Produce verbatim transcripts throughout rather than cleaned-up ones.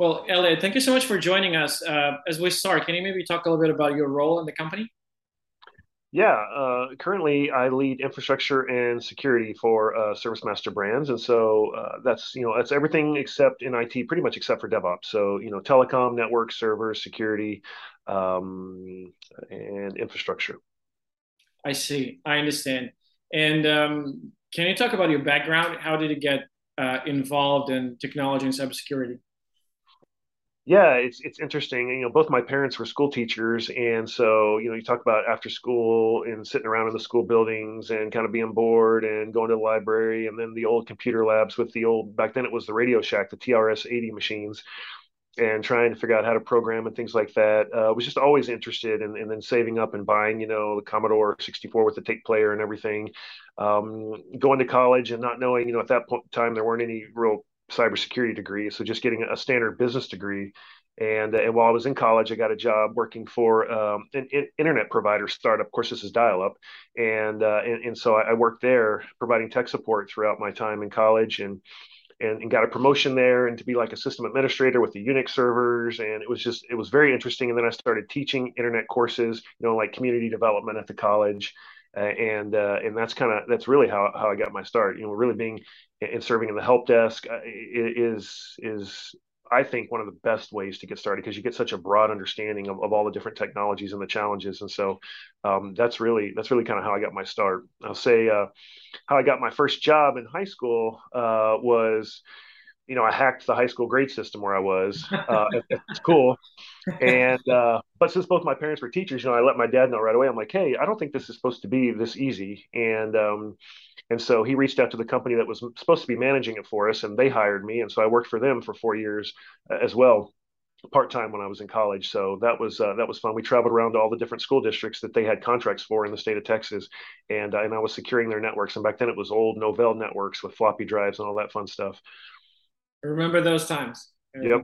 Well, Elliot, thank you so much for joining us. Uh, as we start, can you maybe talk a little bit about your role in the company? Yeah, uh, currently I lead infrastructure and security for uh, ServiceMaster brands, and so uh, that's you know that's everything except in I T, pretty much except for DevOps. So you know telecom, network, servers, security, um, and infrastructure. I see. I understand. And um, can you talk about your background? How did you get uh, involved in technology and cybersecurity? Yeah, it's it's interesting. You know, both my parents were school teachers, and so you know, you talk about after school and sitting around in the school buildings and kind of being bored and going to the library, and then the old computer labs with the old back then it was the Radio Shack, the T R S eighty machines, and trying to figure out how to program and things like that. Uh, was just always interested in, and then saving up and buying, you know, the Commodore sixty-four with the tape player and everything. Um, going to college and not knowing, you know, at that point in time, there weren't any real cybersecurity degrees. So just getting a standard business degree. And, uh, and while I was in college, I got a job working for um, an, an internet provider startup. Of course, this is dial up. And, uh, and, and so I, I worked there providing tech support throughout my time in college. And and, and got a promotion there and to be like a system administrator with the Unix servers. And it was just, it was very interesting. And then I started teaching internet courses, you know, like community development at the college. Uh, and uh, and that's kind of that's really how, how I got my start. You know, really being and serving in the help desk uh, is is I think one of the best ways to get started because you get such a broad understanding of, of all the different technologies and the challenges. And so um, that's really that's really kind of how I got my start. I'll say uh, how I got my first job in high school uh, was, you know, I hacked the high school grade system where I was uh, at, at school. And, uh, but since both my parents were teachers, you know, I let my dad know right away. I'm like, hey, I don't think this is supposed to be this easy. And, um, and so he reached out to the company that was supposed to be managing it for us, and they hired me. And so I worked for them for four years uh, as well, part time when I was in college. So that was uh, that was fun. We traveled around to all the different school districts that they had contracts for in the state of Texas, and uh, and I was securing their networks. And back then it was old Novell networks with floppy drives and all that fun stuff. I remember those times. Yep. And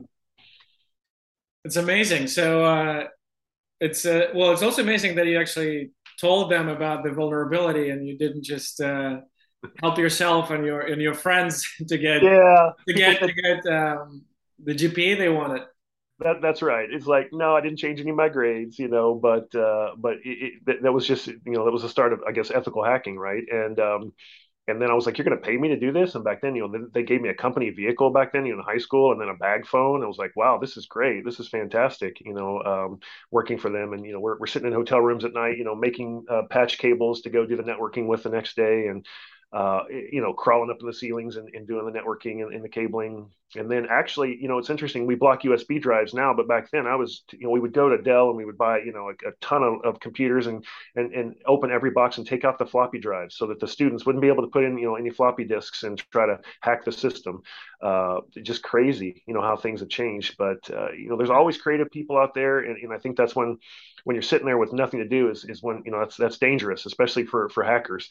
it's amazing. So uh, it's uh, well, it's also amazing that you actually told them about the vulnerability and you didn't just uh, help yourself and your and your friends to get Yeah. to People get think to get um, the G P A they wanted. that that's right. It's like no, I didn't change any of my grades, you know, but uh, but it, it, that, that was just you know that was the start of I guess ethical hacking, right? And um, And then I was like, you're going to pay me to do this? And back then, you know, they gave me a company vehicle back then, you know, in high school, and then a bag phone. I was like, wow, this is great. This is fantastic, you know, um, working for them. And, you know, we're, we're sitting in hotel rooms at night, you know, making uh, patch cables to go do the networking with the next day. And, uh, you know, crawling up in the ceilings and, and doing the networking and, and the cabling. And then actually, you know, it's interesting. We block U S B drives now, but back then I was, you know, we would go to Dell and we would buy, you know, a, a ton of, of computers and and and open every box and take out the floppy drives so that the students wouldn't be able to put in you know any floppy disks and try to hack the system. Uh, just crazy, you know how things have changed. But uh, you know, there's always creative people out there, and, and I think that's when when you're sitting there with nothing to do is is when you know that's that's dangerous, especially for for hackers.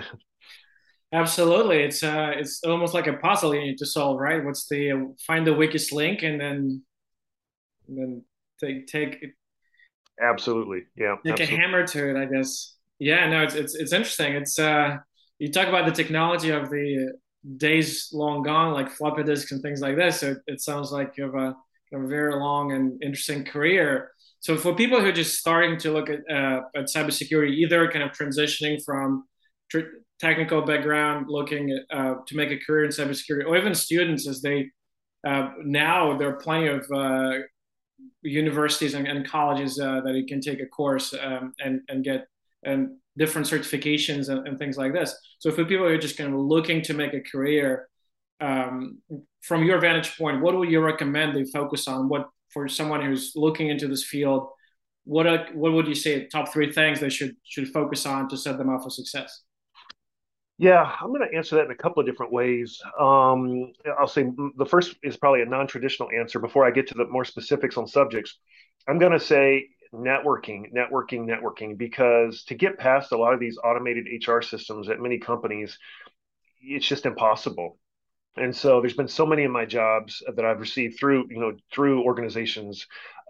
Absolutely, it's uh, it's almost like a puzzle you need to solve, right? What's the find the weakest link and then and then take take Absolutely, yeah, take a absolutely. hammer to it, I guess. Yeah, no, it's it's it's interesting. It's uh, you talk about the technology of the days long gone, like floppy disks and things like this. So it, it sounds like you have a, a very long and interesting career. So for people who are just starting to look at uh, at cybersecurity, either kind of transitioning from tr- technical background, looking at, uh, to make a career in cybersecurity, or even students as they uh, now there are plenty of uh, universities and, and colleges uh, that you can take a course um, and and get and different certifications and, and, things like this. So for people who are just kind of looking to make a career, um, from your vantage point, what would you recommend they focus on? What for someone who's looking into this field? What are, what would you say top three things they should should focus on to set them up for success? Yeah, I'm going to answer that in a couple of different ways. Um, I'll say the first is probably a non-traditional answer before I get to the more specifics on subjects. I'm going to say networking, networking, networking, because to get past a lot of these automated H R systems at many companies, it's just impossible. And so there's been so many of my jobs that I've received through, you know, through organizations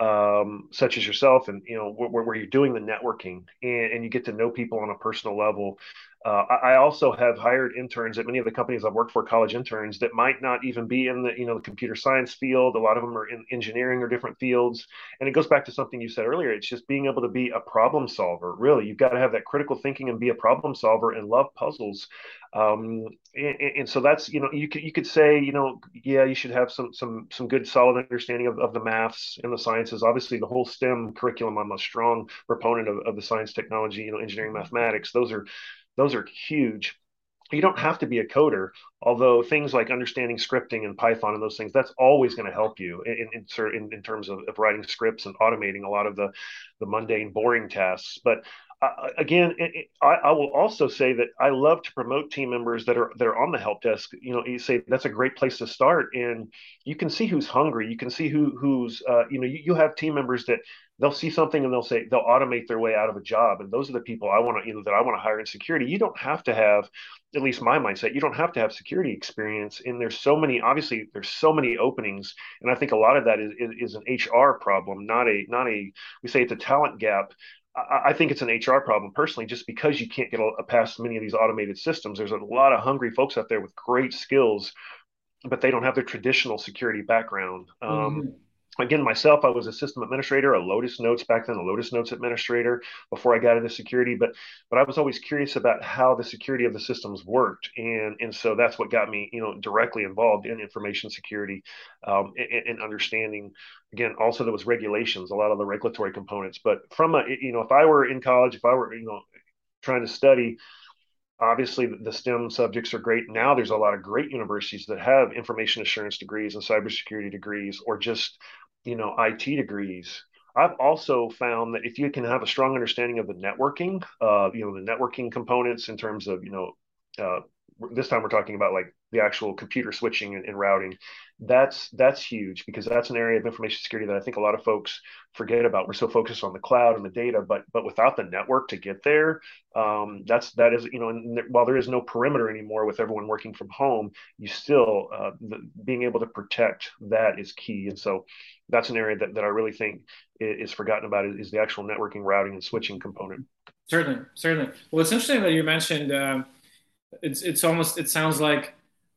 um, such as yourself, and you know where, where you're doing the networking and, and you get to know people on a personal level. Uh, I, I also have hired interns at many of the companies I've worked for, college interns that might not even be in the you know the computer science field. A lot of them are in engineering or different fields, and it goes back to something you said earlier. It's just being able to be a problem solver. Really, you've got to have that critical thinking and be a problem solver and love puzzles. Um, and, and so that's you know you could you could say you know yeah you should have some some some good solid understanding of, of the maths and the sciences. Obviously, the whole STEM curriculum. I'm a strong proponent of, of the science, technology, you know, engineering, mathematics. Those are those are huge. You don't have to be a coder, although things like understanding scripting and Python and those things, that's always going to help you in in, in, in terms of, of writing scripts and automating a lot of the, the mundane, boring tasks. But uh, again, it, it, I, I will also say that I love to promote team members that are that are on the help desk. You know, you say that's a great place to start, and you can see who's hungry. You can see who who's uh, you know you, you have team members that they'll see something and they'll say they'll automate their way out of a job, and those are the people I want to you know that I want to hire in security. You don't have to have, at least my mindset, you don't have to have security experience. And there's so many, obviously, there's so many openings, and I think a lot of that is is, is an H R problem, not a not a. We say it's a talent gap. I, I think it's an H R problem personally, just because you can't get a, past many of these automated systems. There's a lot of hungry folks out there with great skills, but they don't have the traditional security background. Um, Mm-hmm. again, myself, I was a system administrator, a Lotus Notes back then, a Lotus Notes administrator before I got into security. But but I was always curious about how the security of the systems worked, and and so that's what got me, you know, directly involved in information security, um, and, and understanding. Again, also there was regulations, a lot of the regulatory components. But from a, you know, if I were in college, if I were, you know, trying to study, obviously the STEM subjects are great. Now there's a lot of great universities that have information assurance degrees and cybersecurity degrees, or just, you know, I T degrees. I've also found that if you can have a strong understanding of the networking, uh, you know, the networking components in terms of, you know, uh, this time we're talking about like the actual computer switching and, and routing. That's that's huge, because that's an area of information security that I think a lot of folks forget about. We're so focused on the cloud and the data, but but without the network to get there, um, that's that is you know, and while there is no perimeter anymore with everyone working from home, you still uh, the, being able to protect that is key. And so that's an area that, that I really think is, is forgotten about, is, is the actual networking, routing, and switching component. Certainly, certainly. Well, it's interesting that you mentioned. Um, it's it's almost it sounds like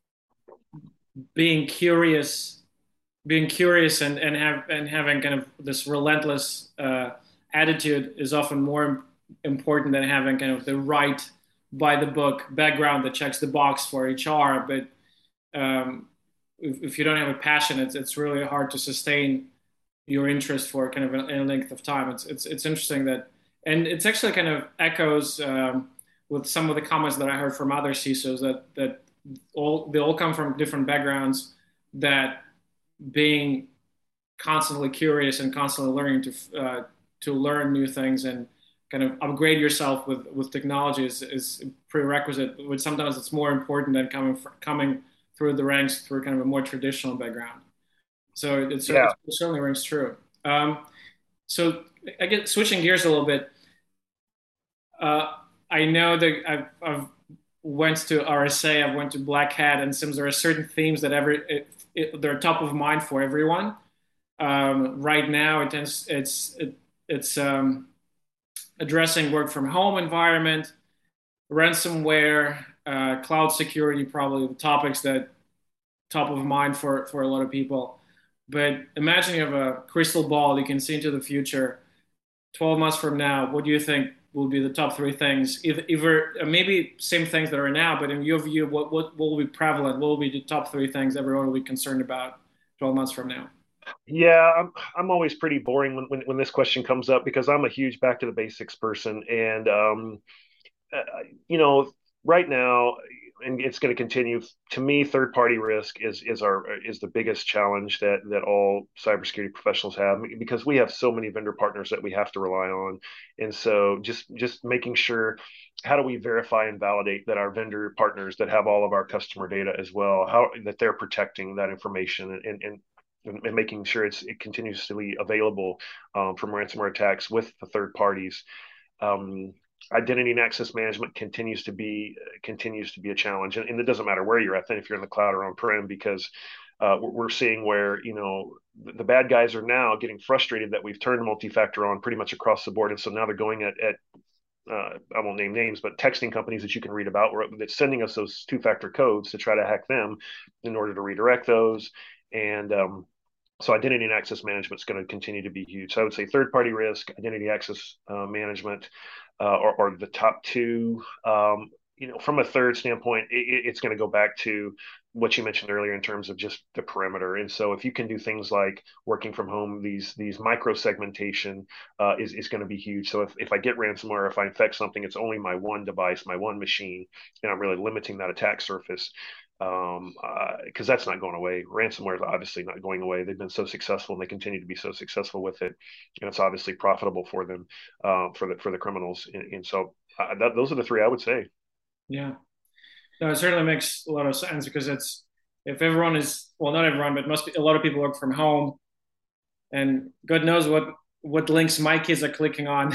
being curious, being curious, and and have and having kind of this relentless uh, attitude is often more important than having kind of the right by the book background that checks the box for H R. But um, if, if you don't have a passion, it's it's really hard to sustain your interest for kind of a, a length of time. It's it's it's interesting that, and it's actually kind of echoes um, with some of the comments that I heard from other C I S Os that that all they all come from different backgrounds, that being constantly curious and constantly learning to uh, to learn new things and kind of upgrade yourself with with technology is, is a prerequisite. But sometimes it's more important than coming for, coming through the ranks through kind of a more traditional background. So it, it, Yeah, it certainly rings true. Um, so I get switching gears a little bit. Uh, I know that I've, I've went to R S A, I've went to Black Hat, and it seems there are certain themes that every it, it, they're top of mind for everyone. Um, right now, it tends, it's it, it's um, addressing work from home environment, ransomware, uh, cloud security, probably the topics that top of mind for for a lot of people. But imagine you have a crystal ball, you can see into the future. twelve months from now, what do you think will be the top three things? Either, either uh, maybe same things that are now, but in your view, what, what, what will be prevalent? What will be the top three things everyone will be concerned about twelve months from now? yeah. I'm I'm always pretty boring when, when when this question comes up, because I'm a huge back to the basics person, and um, uh, you know, right now, and it's going to continue. To me, third party risk is is our is the biggest challenge that that all cybersecurity professionals have, because we have so many vendor partners that we have to rely on, and so just just making sure, how do we verify and validate that our vendor partners that have all of our customer data as well, how that they're protecting that information, and and and making sure it's it continuously available, um, from ransomware attacks with the third parties. um, Identity and access management continues to be continues to be a challenge, and, and it doesn't matter where you're at, then if you're in the cloud or on prem, because uh, we're seeing where, you know, the bad guys are now getting frustrated that we've turned multi-factor on pretty much across the board, and so now they're going at, at uh, I won't name names, but texting companies that you can read about where that's sending us those two-factor codes to try to hack them in order to redirect those. And um, so identity and access management is going to continue to be huge. So I would say third-party risk, identity access uh, management, uh, or, or the top two. Um, you know, from a third standpoint, it, it's going to go back to what you mentioned earlier in terms of just the perimeter. And so if you can do things like working from home, these these micro segmentation uh, is, is going to be huge. So if, if I get ransomware, if I infect something, it's only my one device, my one machine, and I'm really limiting that attack surface um because uh, that's not going away. Ransomware is obviously not going away. They've been so successful and they continue to be so successful with it, and it's obviously profitable for them, uh, for the for the criminals. And, and so uh, that, those are the three I would say. Yeah, no, it certainly makes a lot of sense because it's if everyone is well, not everyone, but most a lot of people work from home, and God knows what what links my kids are clicking on,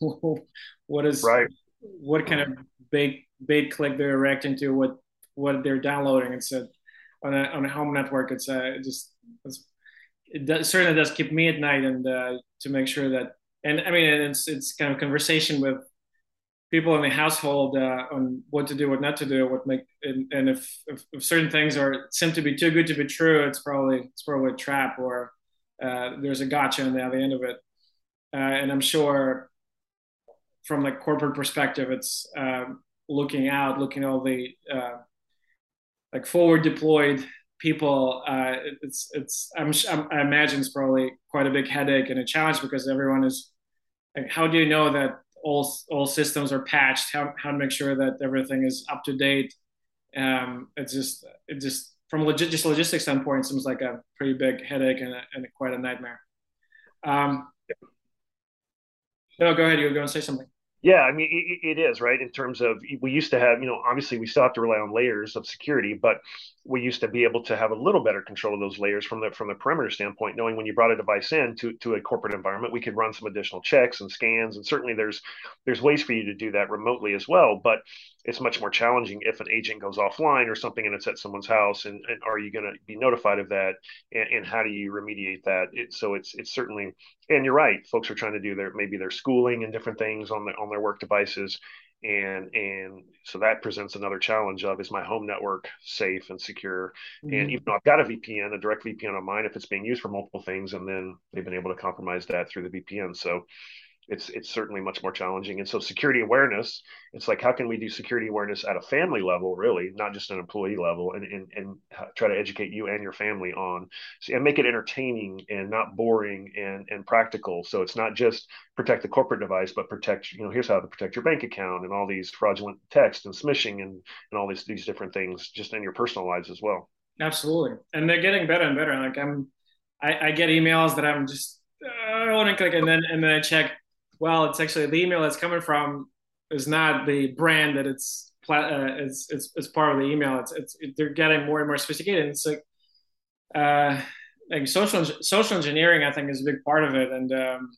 what is Right. what kind of bait bait click they're reacting to, what what they're downloading. It's a on a on a home network. It's a it just it's, it does, certainly does keep me at night, and uh, to make sure that and I mean it's it's kind of conversation with people in the household uh, on what to do, what not to do, what make and, and if, if, if certain things are seem to be too good to be true, it's probably it's probably a trap or uh, there's a gotcha on the other end of it. Uh, and I'm sure from the corporate perspective, it's uh, looking out, looking at all the uh, like forward deployed people. Uh, it's it's I'm, I imagine it's probably quite a big headache and a challenge because everyone is like, how do you know that all all systems are patched? How how to make sure that everything is up to date? Um, it's just it just from log- just logistics standpoint, it seems like a pretty big headache and, a, and quite a nightmare. Um, no, go ahead. You were going to say something. Yeah, I mean, it, it is, right? In terms of, we used to have, you know, obviously we still have to rely on layers of security, but we used to be able to have a little better control of those layers from the from the perimeter standpoint, knowing when you brought a device in to, to a corporate environment, we could run some additional checks and scans. And certainly there's there's ways for you to do that remotely as well, but it's much more challenging if an agent goes offline or something and it's at someone's house. And, and are you going to be notified of that? And, and how do you remediate that? It, so it's it's certainly, and you're right, folks are trying to do their maybe their schooling and different things on the on their work devices, and and so that presents another challenge of, is my home network safe and secure? And even Mm-hmm. though I've got a V P N, a direct V P N on mine, if it's being used for multiple things, and then they've been able to compromise that through the V P N. So it's it's certainly much more challenging. And so security awareness, it's like, how can we do security awareness at a family level, really, not just an employee level, and and, and try to educate you and your family on, and make it entertaining and not boring, and and practical. So it's not just protect the corporate device, but protect, you know, here's how to protect your bank account and all these fraudulent text and smishing and and all these these different things just in your personal lives as well. Absolutely, and they're getting better and better. Like I'm, I, I get emails that I'm just uh, I want to click, and then and then I check. Well, it's actually the email that's coming from is not the brand that it's uh, it's, it's it's part of the email. It's it's it, they're getting more and more sophisticated. And it's like uh, like social social engineering, I think, is a big part of it, and um,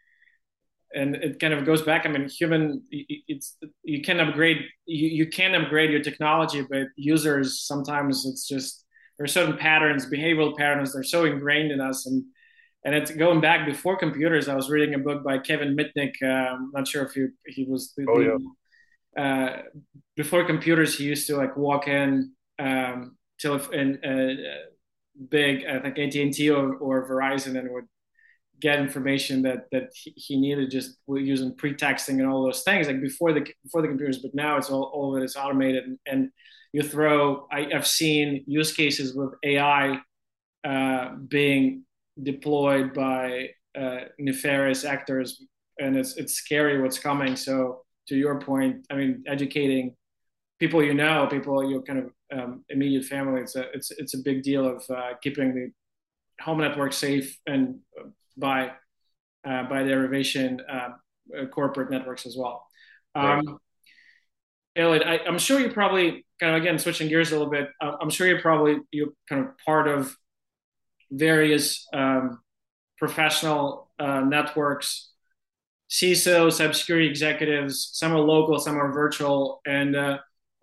and it kind of goes back. I mean, human, it's you can upgrade you, you can upgrade your technology, but users sometimes it's just there are certain patterns, behavioral patterns, they're so ingrained in us. And and it's going back before computers. I was reading a book by Kevin Mitnick. Um, not sure if you, he was the, Oh yeah. the uh, before computers. He used to like walk in um, till in uh, big, I think A T and T or, or Verizon, and would get information that that he needed just using pretexting and all those things like before the before the computers. But now it's all all of it is automated, and, and you throw. I, I've seen use cases with A I uh, being deployed by uh, nefarious actors, and it's it's scary what's coming. So to your point, I mean, educating people you know, people your kind of um, immediate family, it's a it's it's a big deal of uh, keeping the home network safe, and uh, by uh, by derivation, uh, uh, corporate networks as well. Right. Um, Elliot, I, I'm sure you probably kind of again switching gears a little bit. Uh, I'm sure you're probably you're kind of part of various um, professional uh, networks, C I S Os, cybersecurity executives. Some are local, some are virtual. And uh,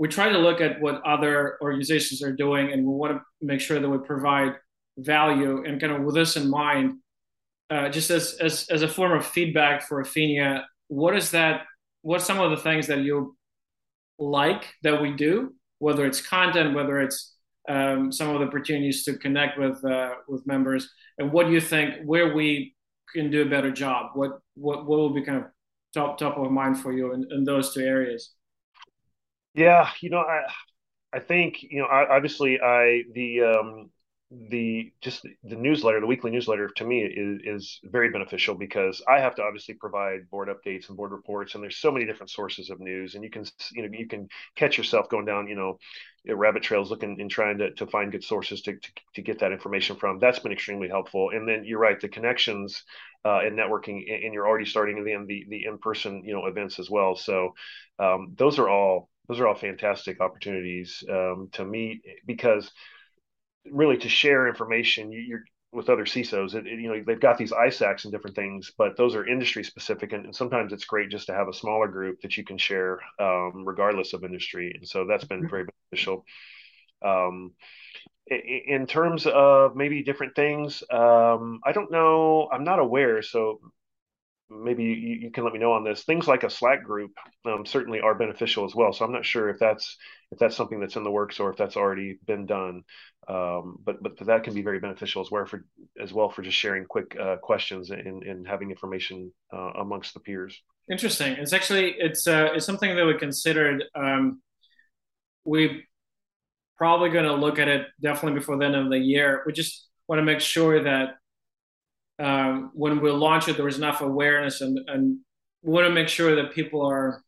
we try to look at what other organizations are doing, and we want to make sure that we provide value. And kind of with this in mind, uh, just as, as as a form of feedback for Afinia, what is that? What are some of the things that you like that we do, whether it's content, whether it's um, some of the opportunities to connect with uh, with members, and what do you think where we can do a better job? What what what will be kind of top top of mind for you in, in those two areas? Yeah, you know, I I think, you know, I, obviously I the um the just the newsletter, the weekly newsletter to me is is very beneficial because I have to obviously provide board updates and board reports, and there's so many different sources of news, and you can you know you can catch yourself going down you know rabbit trails looking and trying to to find good sources to to, to get that information from. That's been extremely helpful. And then you're right, the connections uh, and networking, and you're already starting the the the in person you know events as well. So um, those are all those are all fantastic opportunities um, to meet because really to share information you, are with other C I S Os. It, it, you know, they've got these I SACs and different things, but those are industry specific, and, and sometimes it's great just to have a smaller group that you can share um, regardless of industry. And so that's been very beneficial. Um, in terms of maybe different things, um, I don't know. I'm not aware. So maybe you, you can let me know on this. Things like a Slack group um, certainly are beneficial as well. So I'm not sure if that's if that's something that's in the works or if that's already been done. Um, but but that can be very beneficial as well for as well for just sharing quick uh, questions and, and having information uh, amongst the peers. Interesting. It's actually it's uh, it's something that we considered. Um, we probably going to look at it definitely before the end of the year. We just want to make sure that um, when we launch it, there is enough awareness, and, and we want to make sure that people are.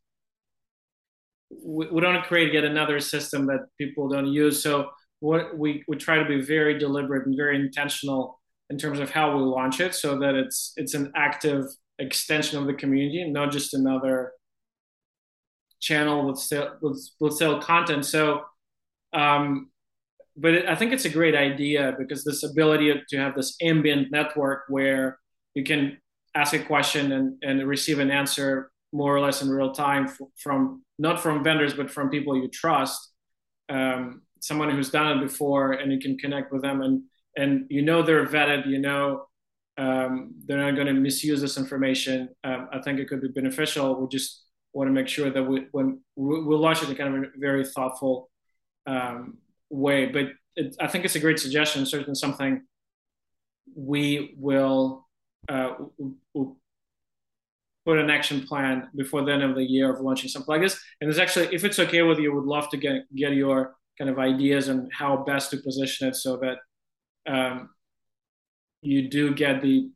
We, we don't create yet another system that people don't use. So what we we try to be very deliberate and very intentional in terms of how we launch it, so that it's it's an active extension of the community, not just another channel with sale, with, with sale content. So um, but it, I think it's a great idea because this ability to have this ambient network where you can ask a question and, and receive an answer more or less in real time f- from not from vendors but from people you trust, um, someone who's done it before, and you can connect with them, and and you know they're vetted, you know um, they're not going to misuse this information. Um, I think it could be beneficial. We just want to make sure that we, when we, we'll launch it in kind of a very thoughtful um, way. But it, I think it's a great suggestion. Certainly something we will uh, we'll put an action plan before the end of the year of launching something like this. And it's actually, if it's okay with you, would love to get get your kind of ideas on how best to position it so that um, you do get the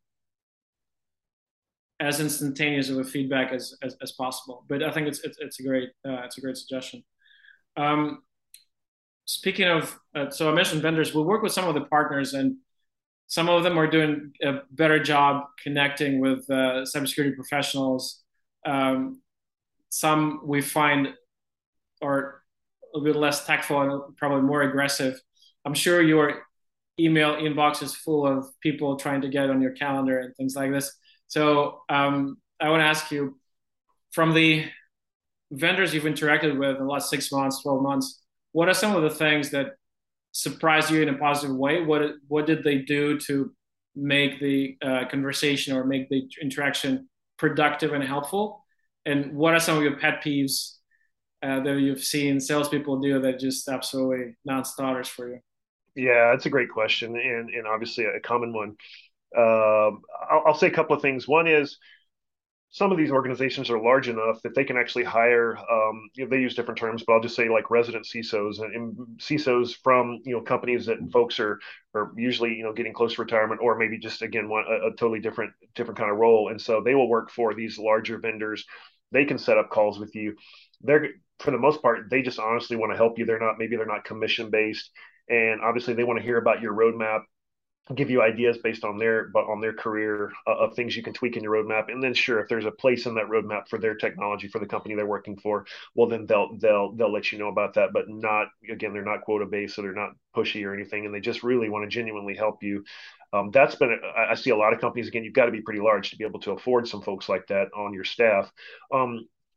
as instantaneous of a feedback as as, as possible. But I think it's it's, it's a great uh, it's a great suggestion. Um, speaking of, uh, so I mentioned vendors. We work with some of the partners, and some of them are doing a better job connecting with uh, cybersecurity professionals. Um, some we find are a bit less tactful and probably more aggressive. I'm sure your email inbox is full of people trying to get on your calendar and things like this. So um, I want to ask you, from the vendors you've interacted with in the last six months, twelve months, what are some of the things that surprised you in a positive way? What what did they do to make the uh, conversation or make the interaction productive and helpful? And what are some of your pet peeves uh, that you've seen salespeople do that just absolutely non-starters for you? Yeah, that's a great question, and and obviously a common one. Um, I'll, I'll say a couple of things. One is some of these organizations are large enough that they can actually hire, um, you know, they use different terms, but I'll just say like resident C I S Os and, and C I S Os from, you know, companies that folks are, are usually, you know, getting close to retirement, or maybe just, again, want a, a totally different, different kind of role. And so they will work for these larger vendors. They can set up calls with you. They're, for the most part, they just honestly want to help you. They're not, maybe they're not commission based. And obviously they want to hear about your roadmap, give you ideas based on their but on their career uh, of things you can tweak in your roadmap. And then sure, if there's a place in that roadmap for their technology for the company they're working for, well then they'll they'll they'll let you know about that. But not, again, they're not quota based, so they're not pushy or anything, and they just really want to genuinely help you. Um, that's been, I see a lot of companies, again, you've got to be pretty large to be able to afford some folks like that on your staff. Um,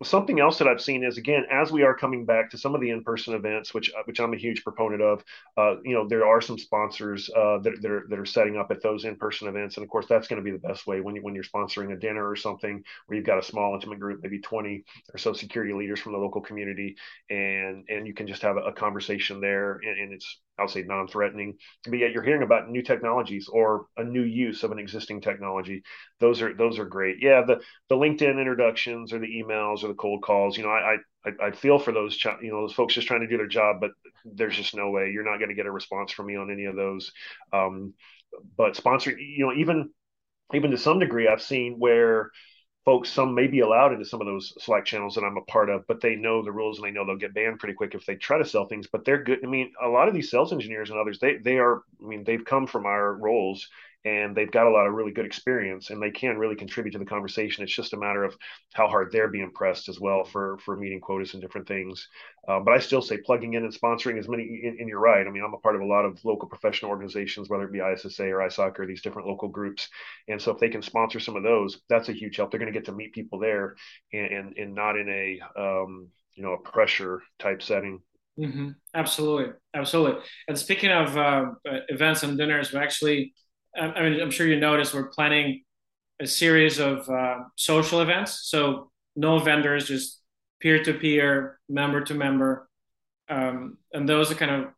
Something else that I've seen is, again, as we are coming back to some of the in-person events, which which I'm a huge proponent of. Uh, you know, there are some sponsors uh, that, that are that are setting up at those in-person events, and of course, that's going to be the best way when you when you're sponsoring a dinner or something where you've got a small intimate group, maybe twenty or so security leaders from the local community, and and you can just have a, a conversation there, and, and it's, I'll say, non-threatening, but yet you're hearing about new technologies or a new use of an existing technology. Those are those are great. Yeah, the the LinkedIn introductions or the emails or the cold calls. You know, I I, I feel for those ch- you know those folks just trying to do their job, but there's just no way you're not going to get a response from me on any of those. Um, but sponsoring, you know, even even to some degree, I've seen where folks, some may be allowed into some of those Slack channels that I'm a part of, but they know the rules and they know they'll get banned pretty quick if they try to sell things. But they're good. I mean, a lot of these sales engineers and others, they they are. I mean, they've come from our roles and they've got a lot of really good experience and they can really contribute to the conversation. It's just a matter of how hard they're being pressed as well for for meeting quotas and different things. Um, but I still say plugging in and sponsoring as many. And, and you're right. I mean, I'm a part of a lot of local professional organizations, whether it be I S S A or I S O C or these different local groups. And so if they can sponsor some of those, that's a huge help. They're going to get to meet people there, and and, and not in a um, you know a pressure type setting. Mm-hmm. Absolutely, absolutely. And speaking of uh, events and dinners, we actually, I mean, I'm sure you noticed we're planning a series of uh, social events. So no vendors, just peer to peer, member to member, um, and those are kind of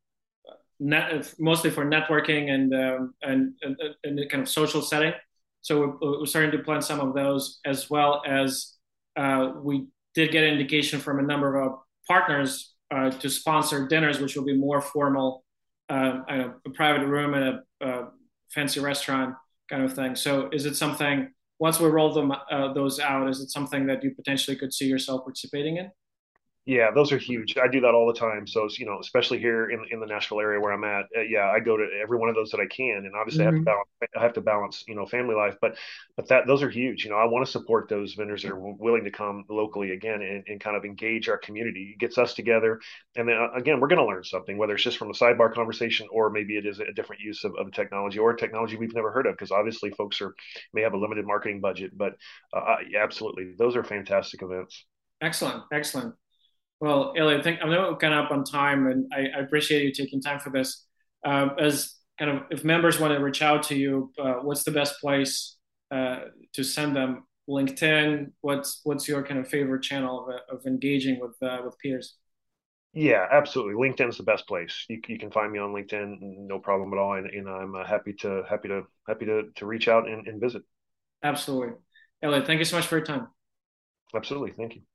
net, mostly for networking and um, and, and and the kind of social setting. So we're, we're starting to plan some of those, as well as uh, we did get an indication from a number of our partners uh, to sponsor dinners, which will be more formal, uh, a, a private room and a, a fancy restaurant kind of thing. So is it something, once we roll them uh, those out, is it something that you potentially could see yourself participating in? Yeah, those are huge. I do that all the time. So, you know, especially here in in the Nashville area where I'm at, uh, yeah, I go to every one of those that I can, and obviously I have to Mm-hmm. balance. I have to balance, you know, family life, but but that those are huge. You know, I want to support those vendors that are w- willing to come locally again and, and kind of engage our community. It gets us together, and then uh, again, we're going to learn something, whether it's just from a sidebar conversation or maybe it is a different use of, of technology or technology we've never heard of, because obviously folks are may have a limited marketing budget, but uh, yeah, absolutely, those are fantastic events. Excellent, excellent. Well, Elliot, I think I know we're kind of up on time, and I, I appreciate you taking time for this. Um, as kind of, if members want to reach out to you, uh, what's the best place uh, to send them? LinkedIn. What's what's your kind of favorite channel of, of engaging with uh, with peers? Yeah, absolutely. LinkedIn's the best place. You, you can find me on LinkedIn, no problem at all, and, and I'm uh, happy to happy to happy to to reach out and, and visit. Absolutely, Elliot. Thank you so much for your time. Absolutely, thank you.